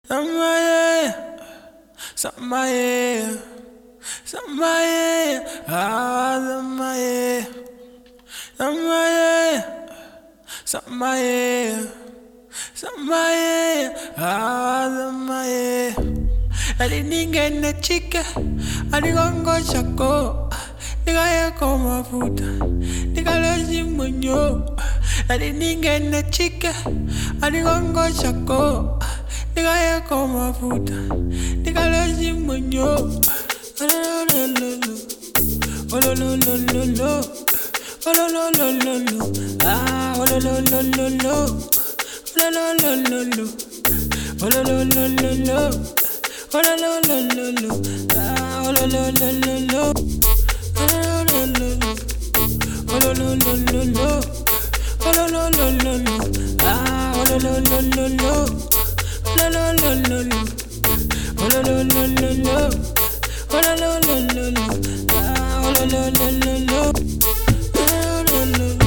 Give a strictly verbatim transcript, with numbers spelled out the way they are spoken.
Somebody, somebody, somebody, ah, somebody, somebody, somebody, somebody, ah, somebody. Aliningene chica, aligongo chako, nigaya como puta, nigaloji munyo. Aliningene chica, aligongo chako, nigaya como puta, nigaloji munyo. Oh lo lo lo lo lo, oh lo lo lo lo lo, ah oh lo lo lo lo lo, oh lo lo lo lo, oh lo lo lo lo lo. Oh la la la la la, ah oh la la la la la, oh la la la la, oh la la la la la, oh la la la la la, ah oh la la la la la, oh la la la la la, oh la la la la la, oh la la la la la, ah oh la la la la la, oh la la la.